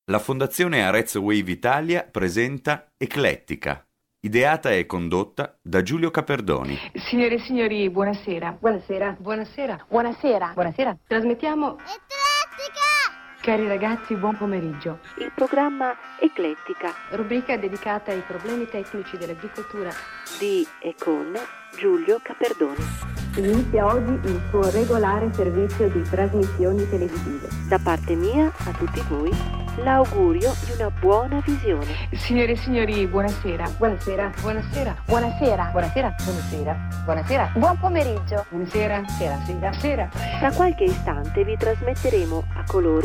La Fondazione Arezzo Wave Italia presenta Eclettica, ideata e condotta da Giulio Caperdoni. Signore e signori, buonasera. Buonasera. Buonasera. Buonasera. Buonasera. Trasmettiamo Eclettica! Cari ragazzi, buon pomeriggio. Il programma Eclettica Rubrica dedicata ai problemi tecnici dell'agricoltura di e con Giulio Caperdoni. Inizia oggi il suo regolare servizio di trasmissioni televisive. Da parte mia a tutti voi l'augurio di una buona visione. Signore e signori, buonasera. Buonasera. Buonasera. Buonasera. Buonasera. Buonasera. Buonasera. Buon pomeriggio. Buonasera. Sera. Sera. Sera. Tra qualche istante vi trasmetteremo a colori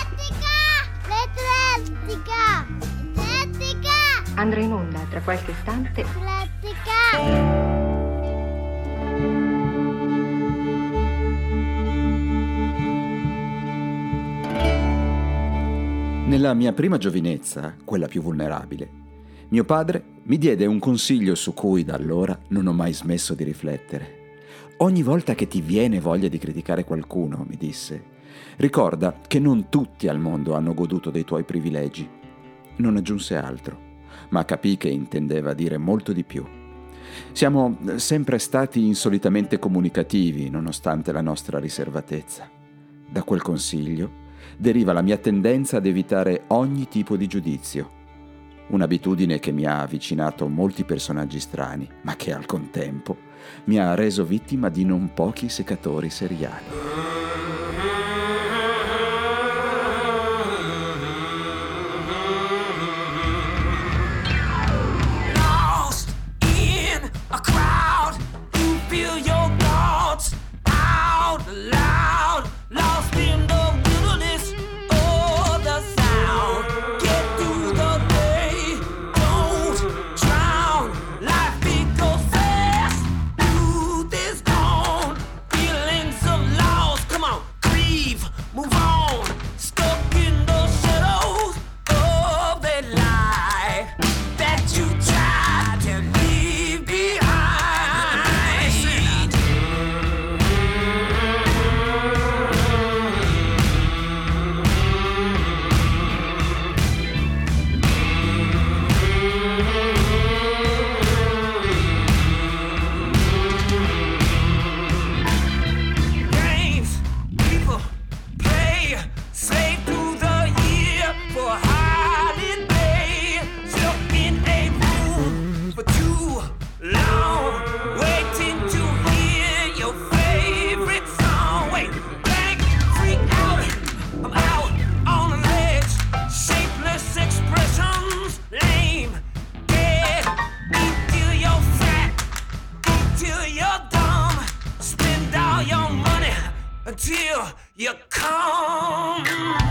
Eclettica! Eclettica! Andrà in onda tra qualche istante Eclettica! Nella mia prima giovinezza, quella più vulnerabile, mio padre mi diede un consiglio su cui da allora non ho mai smesso di riflettere. Ogni volta che ti viene voglia di criticare qualcuno, mi disse, ricorda che non tutti al mondo hanno goduto dei tuoi privilegi. Non aggiunse altro, ma capì che intendeva dire molto di più. Siamo sempre stati insolitamente comunicativi, nonostante la nostra riservatezza. Da quel consiglio deriva la mia tendenza ad evitare ogni tipo di giudizio, un'abitudine che mi ha avvicinato molti personaggi strani, ma che al contempo mi ha reso vittima di non pochi seccatori seriali. Until you come.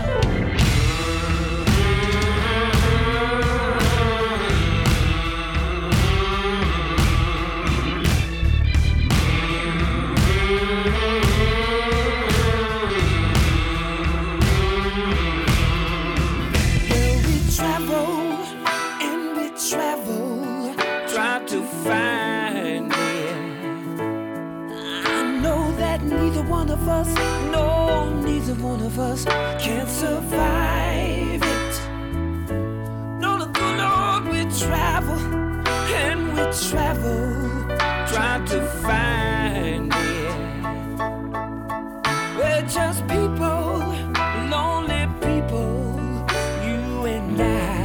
Neither one of us can survive it. No, the good Lord, we travel and we travel, trying to find it. We're just people, lonely people, you and I.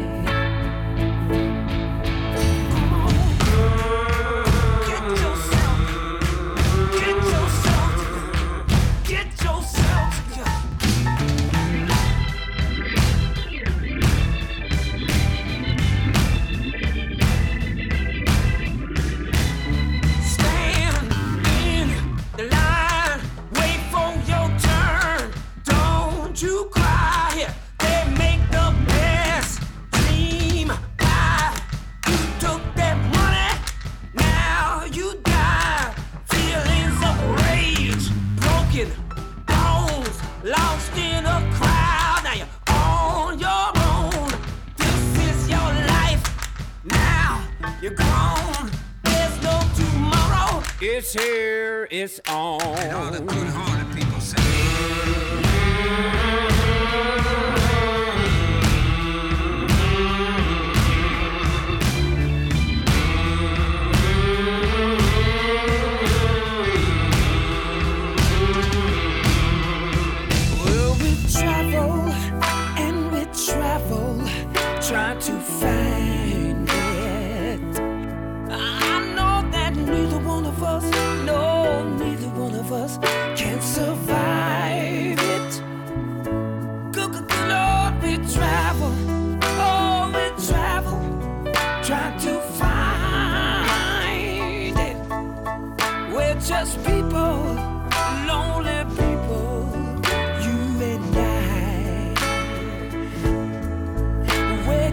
Lost in a crowd, now you're on your own. This is your life, now you're grown. There's no tomorrow, it's here, it's on. And all the good-hearted people say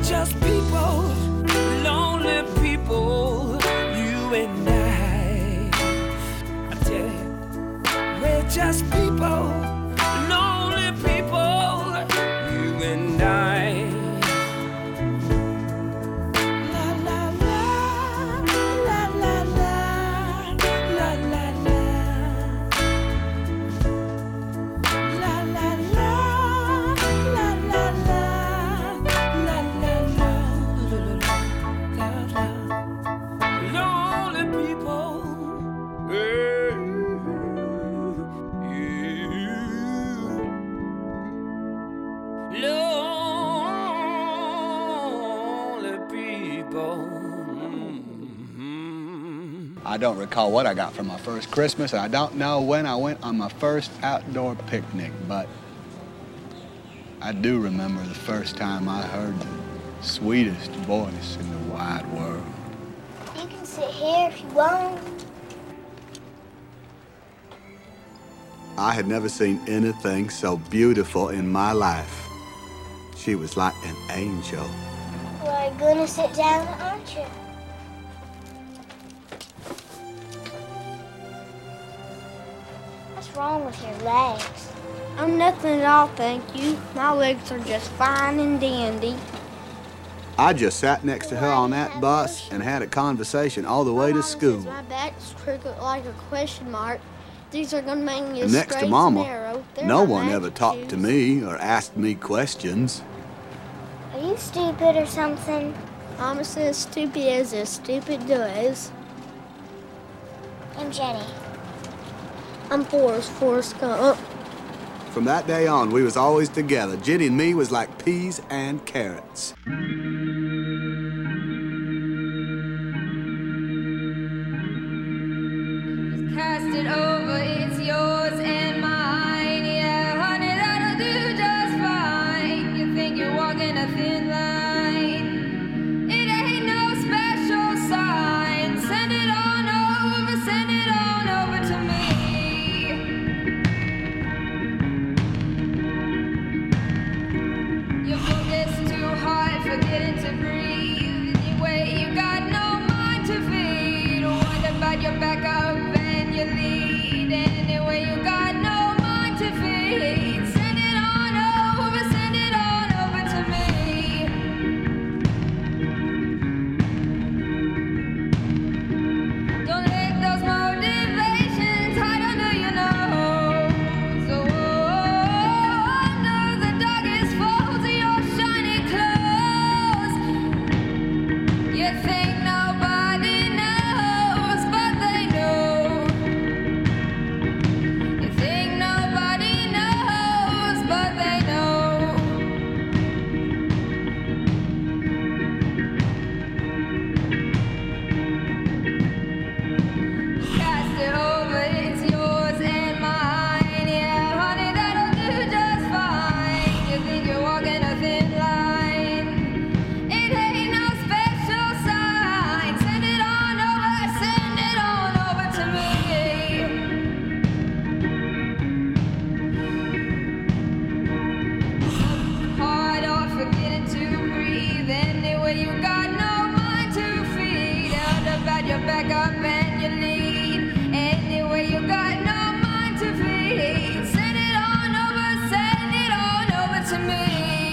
just people, lonely people, you and I tell you, we're just people, lonely people, you and I. I don't recall what I got for my first Christmas, and I don't know when I went on my first outdoor picnic, but I do remember the first time I heard the sweetest voice in the wide world. You can sit here if you want. I had never seen anything so beautiful in my life. She was like an angel. Well, you're gonna sit down, aren't you? What's wrong with your legs? Oh, nothing at all, thank you. My legs are just fine and dandy. I just sat next to her on that bus and had a conversation all the way to school. My back's crooked like a question mark. These are gonna make me And next to straight Mama, and narrow. They're no not one magic ever talked to shoes. me or asked me questions. Are you stupid or something? Mama says stupid as a stupid does. I'm Jenny. I'm Forrest Gump. From that day on, we was always together. Jenny and me was like peas and carrots. Cast it over, it's yours and mine. Yeah, honey, that'll do just fine. You think you're walking a thin line. It ain't no special sign. Send it on over to me. Your book is too hard, forgetting to breathe. Anyway, you got no mind to feed. What about your backup and your lead? Anyway, you got no mind to feed. Send it on over to me. Don't let those motivations hide under your nose. Oh, under the darkest folds of your shiny clothes. You think nobody knows, but they know. You think nobody knows, but they know. Cast it over, it's yours and mine. Yeah, honey, that'll do just fine. You think you're walking a thin line. It ain't no special sign. Send it on over to me. Hard off, forgetting to breathe. Anyway, you got no mind to feed. Out about your backup and your lead. Anyway, you got no mind to feed. Send it on over to me.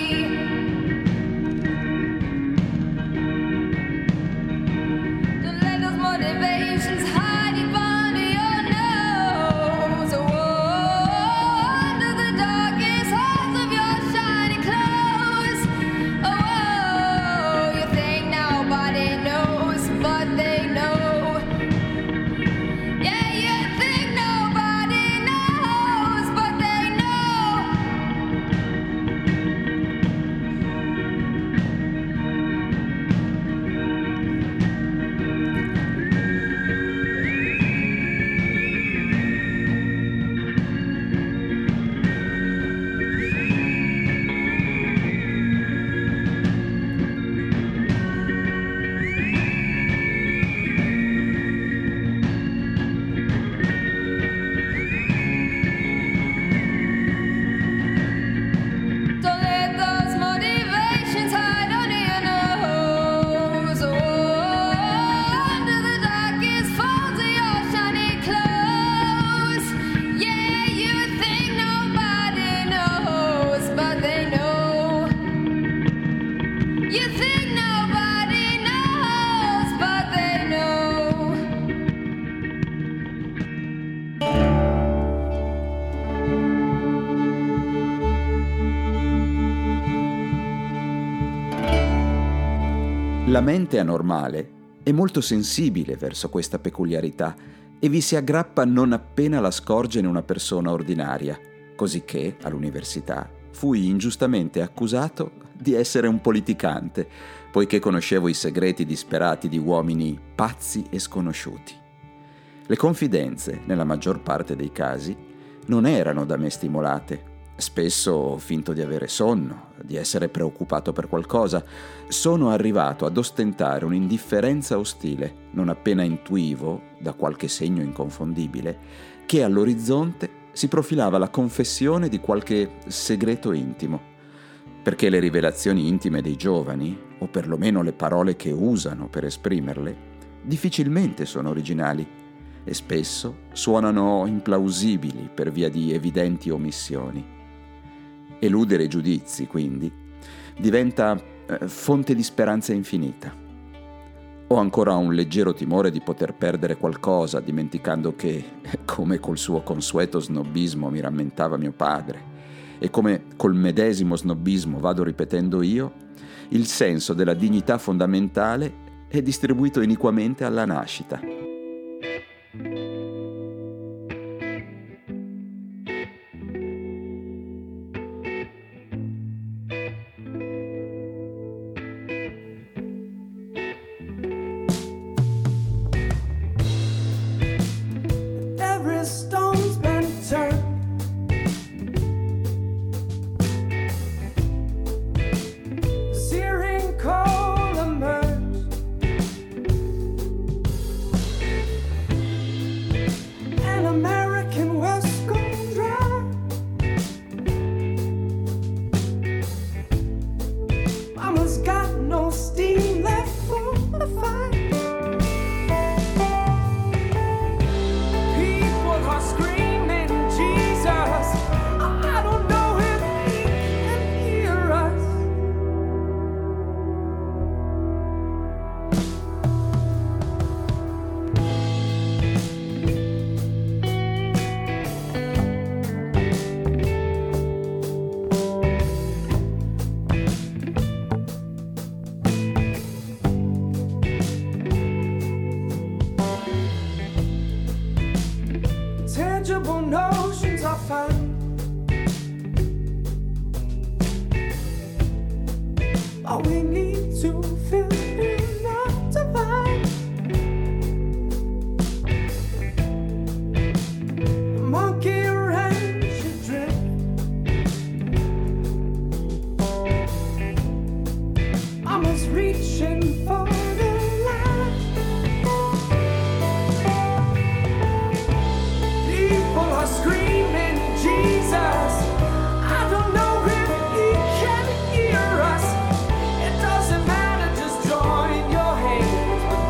Don't let those motivations hide deep under your nose. Oh, under the darkest holes of your shiny clothes. Oh, you think nobody knows, but they know. You think nobody knows, but they know. La mente anormale è molto sensibile verso questa peculiarità e vi si aggrappa non appena la scorge in una persona ordinaria, cosicché all'università fui ingiustamente accusato di essere un politicante, poiché conoscevo i segreti disperati di uomini pazzi e sconosciuti. Le confidenze, nella maggior parte dei casi, non erano da me stimolate. Spesso ho finto di avere sonno, di essere preoccupato per qualcosa. Sono arrivato ad ostentare un'indifferenza ostile, non appena intuivo, da qualche segno inconfondibile, che all'orizzonte si profilava la confessione di qualche segreto intimo. Perché le rivelazioni intime dei giovani, o perlomeno le parole che usano per esprimerle, difficilmente sono originali e spesso suonano implausibili per via di evidenti omissioni. Eludere i giudizi, quindi, diventa fonte di speranza infinita. Ho ancora un leggero timore di poter perdere qualcosa, dimenticando che, come col suo consueto snobismo mi rammentava mio padre, e come col medesimo snobismo vado ripetendo io, il senso della dignità fondamentale è distribuito iniquamente alla nascita. Tangible notions I find, all we need to feel enough to find. The monkey wrench adrift, almost reaching for the light. People are screaming, Jesus, I don't know if he can hear us. It doesn't matter, just join your hands with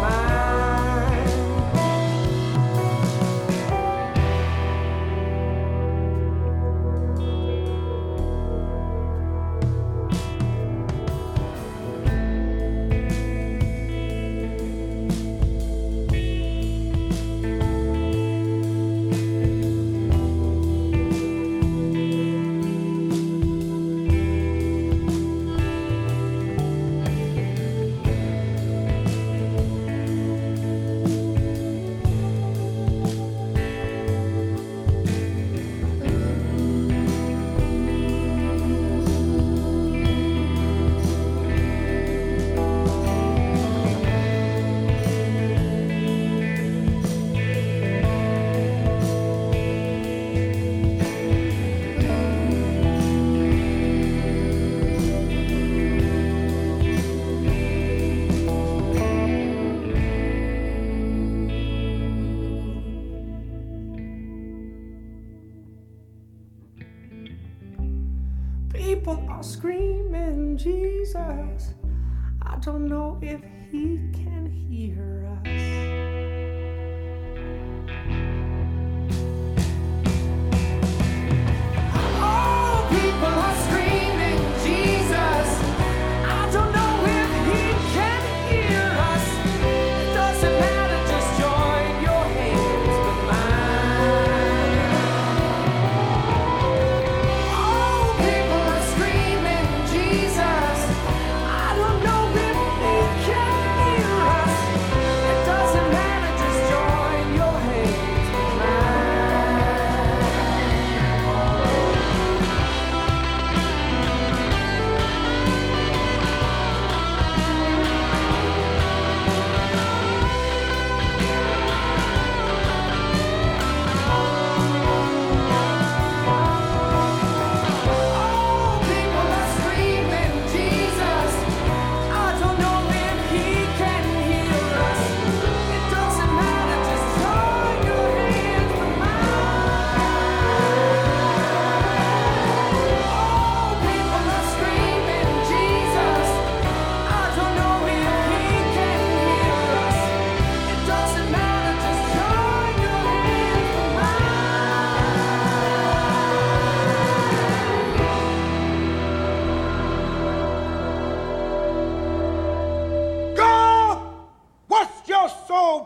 People are screaming, Jesus, I don't know if he can hear us. Oh, people are screaming, Jesus, I don't know if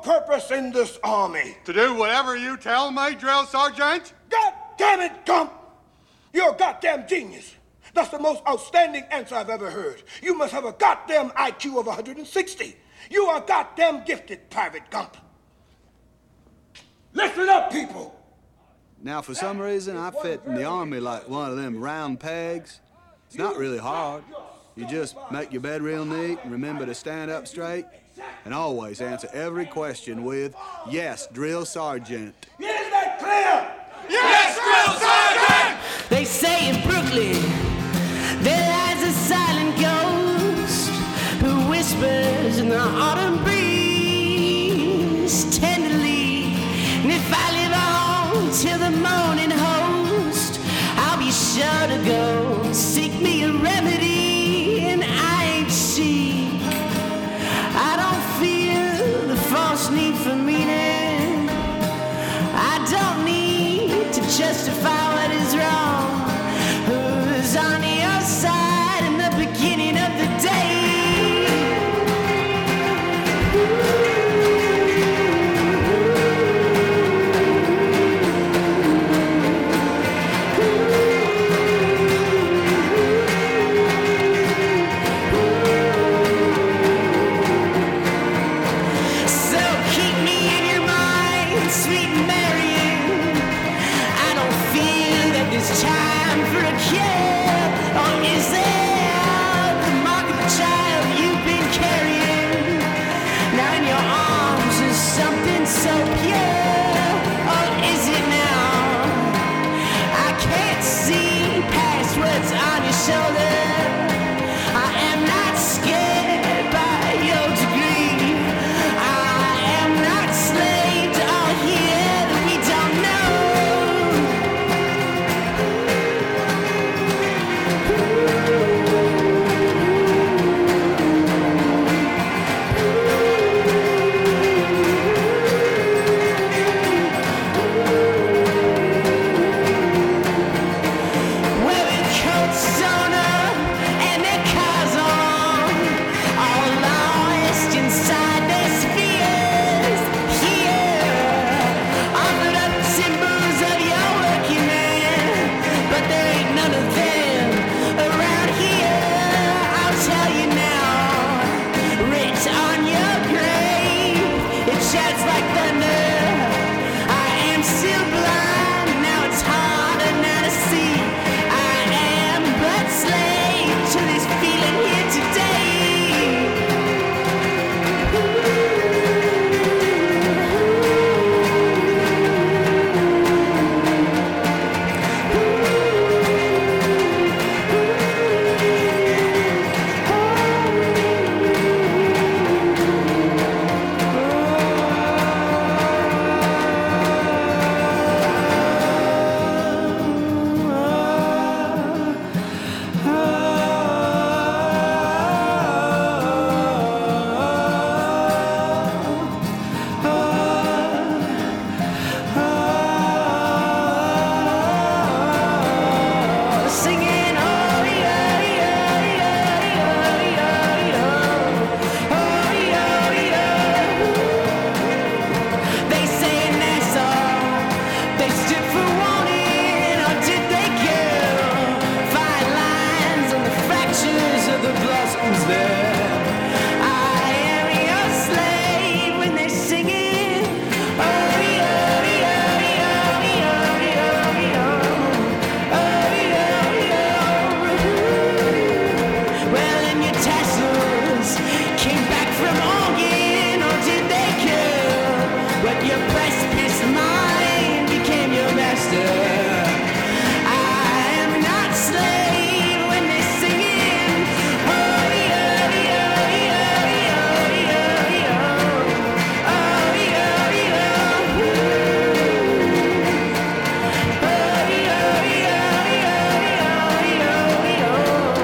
purpose in this army? To do whatever you tell me, drill sergeant. God damn it, Gump! You're a goddamn genius. That's the most outstanding answer I've ever heard. You must have a goddamn IQ of 160. You are goddamn gifted, Private Gump. Listen up, people. Now, for some reason, I fit in the army like one of them round pegs. It's not really hard. You just make your bed real neat and remember to stand up straight and always answer every question with, yes, drill sergeant. Is that clear? Yes, drill sergeant! They say in Brooklyn there lies a silent ghost who whispers in the autumn breeze tenderly. And if I live on till the morning host, I'll be sure to go seek me a remedy. And I ain't chic. I don't feel the false need for meaning. I don't need to justify what is wrong. Who's on your side in the beginning of the day? So keep me in your mind, sweet Marion. I don't feel that there's time for a cure. Or is there the mark of the child you've been carrying? Now in your arms is something so pure. Or is it now? I can't see past what's on your shoulder. I am not scared by your degree. I am not slave to all here that we don't know. Well, with coats on up and their cars on, all lost inside their spheres. Here, offered up symbols of your working man, but there ain't none of them around here. I'll tell you now, writ on your grave, it shouts like thunder. I am still blind, now it's harder now to see. I am but slave to this feeling here today. Singing, oh yeah, yeah, yeah, yeah, yeah, yeah. Oh yeah, yeah. They say in Nassau they stood for wanting, or did they kill? Fine lines on the fractures of the blossoms there. I am your slave when they're singing. Oh yeah, yeah, yeah, yeah, yeah, yeah. Oh yeah, yeah. Well, and your tassels came back from Oregon, or did they kill? But your precipice mind became your master. I am not slave when they're singing. Oh yeah, yeah, yeah, yeah, yeah, yeah. Oh yeah, yeah. Oh yeah, yeah, yeah, yeah, yeah.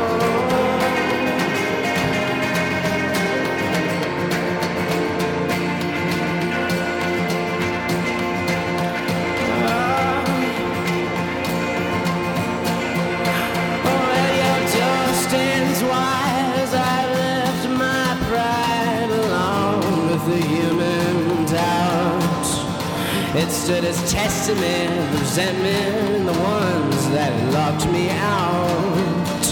Well, your door stands wide as I left my pride along with the human tide. It stood as testament, resentment, the ones that locked me out.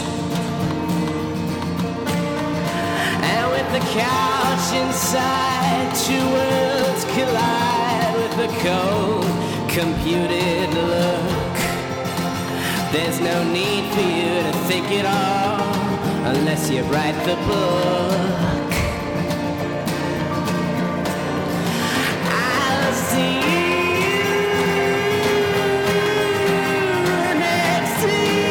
And with the couch inside, two worlds collide with the cold, computed look. There's no need for you to think it all unless you write the book. I'll see you next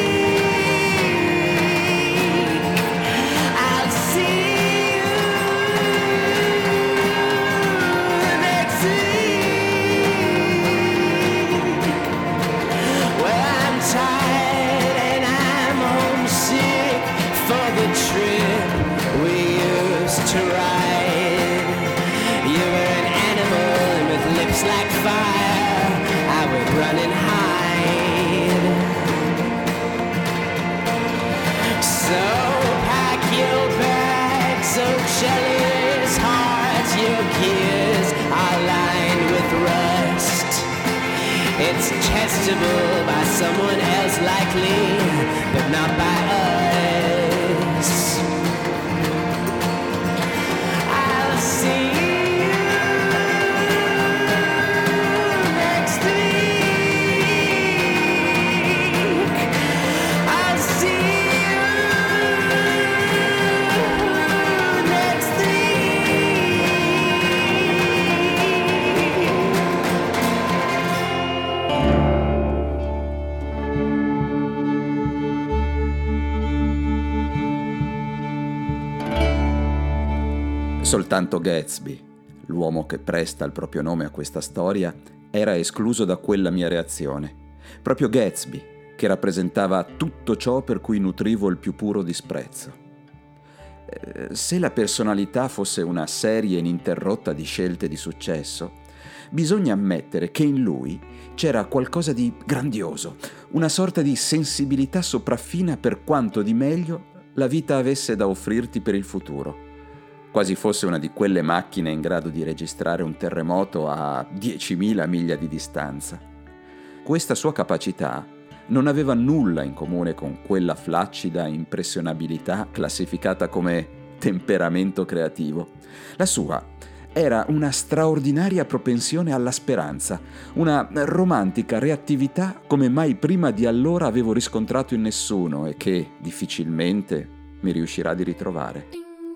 week. I'll see you next week. Well, I'm tired and I'm homesick for the trip we used to ride. You were an animal with lips like fire. I would run and hide. So pack your bags, so jealous hearts, your gears are lined with rust. It's testable by someone else likely, but not by us. I'll see you next week. I'll see you next Soltanto Gatsby, l'uomo che presta il proprio nome a questa storia, era escluso da quella mia reazione. Proprio Gatsby, che rappresentava tutto ciò per cui nutrivo il più puro disprezzo. Se la personalità fosse una serie ininterrotta di scelte di successo, bisogna ammettere che in lui c'era qualcosa di grandioso, una sorta di sensibilità sopraffina per quanto di meglio la vita avesse da offrirti per il futuro. Quasi fosse una di quelle macchine in grado di registrare un terremoto a 10.000 miglia di distanza. Questa sua capacità non aveva nulla in comune con quella flaccida impressionabilità classificata come temperamento creativo. La sua era una straordinaria propensione alla speranza, una romantica reattività come mai prima di allora avevo riscontrato in nessuno e che difficilmente mi riuscirà di ritrovare.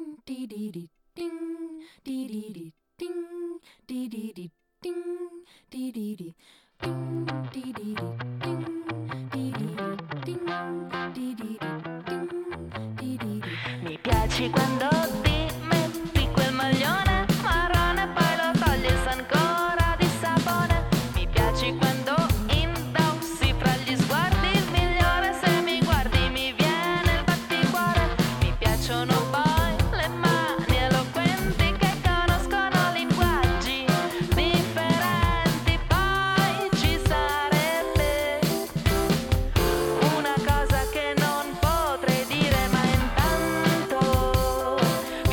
Mi piaci quando ti metti quel maglione marrone, poi lo togli e sa ancora di sapone. Mi piaci quando indossi fra gli sguardi il migliore, se mi guardi mi viene il batticuore. Mi piacciono poi le mani eloquenti che conoscono linguaggi differenti. Poi ci sarebbe una cosa che non potrei dire, ma intanto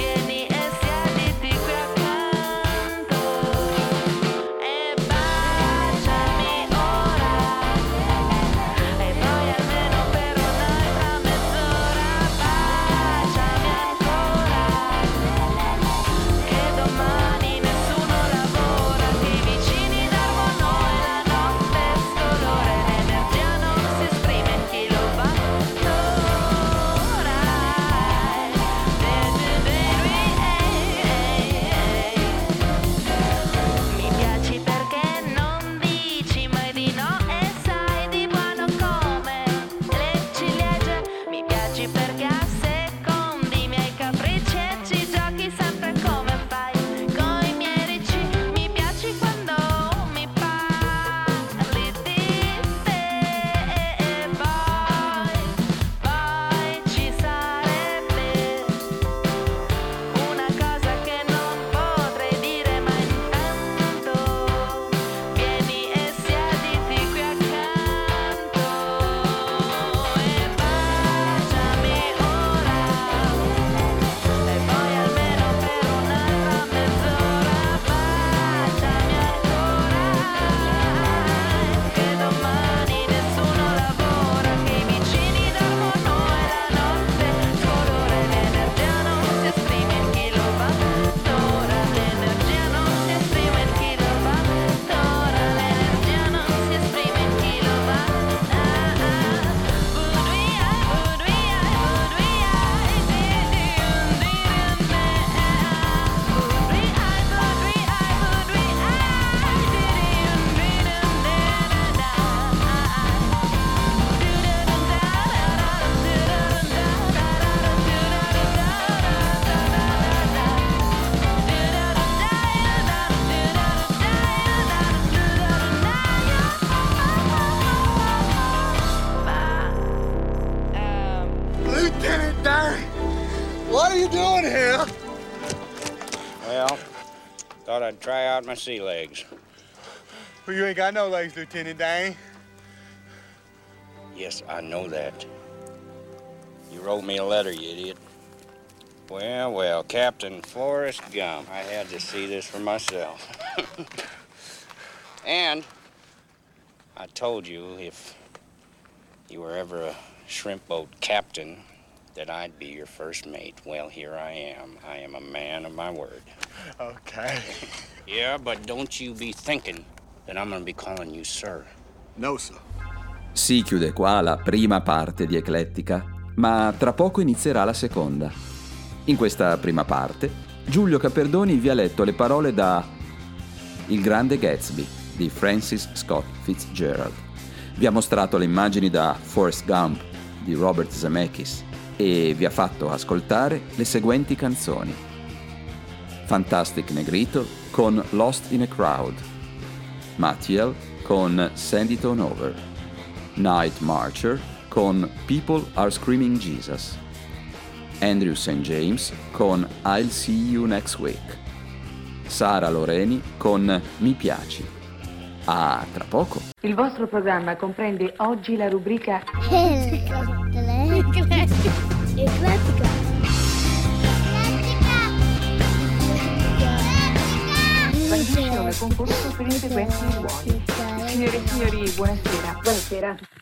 What are you doing here? Well, thought I'd try out my sea legs. Well, you ain't got no legs, Lieutenant Dane. Yes, I know that. You wrote me a letter, you idiot. Well, well, Captain Forrest Gump. I had to see this for myself. And I told you if you were ever a shrimp boat captain that I'd be your first mate. Well, here I am. I am a man of my word. Okay. Yeah, but don't you be thinking that I'm gonna be calling you sir. No, sir. Si chiude qua la prima parte di Eclettica, ma tra poco inizierà la seconda. In questa prima parte, Giulio Caperdoni vi ha letto le parole da Il Grande Gatsby di Francis Scott Fitzgerald. Vi ha mostrato le immagini da Forrest Gump di Robert Zemeckis e vi ha fatto ascoltare le seguenti canzoni: Fantastic Negrito con Lost in a Crowd, Mathiel con Send It On Over, Night Marcher con People Are Screaming Jesus, Andrew St. James con I'll See You Next Week, Sara Loreni con Mi Piaci. A tra poco. Il vostro programma comprende oggi la rubrica Eclettica. Trasmissione concorso per i seguenti ruoli. Signore e signori, buonasera. Buonasera.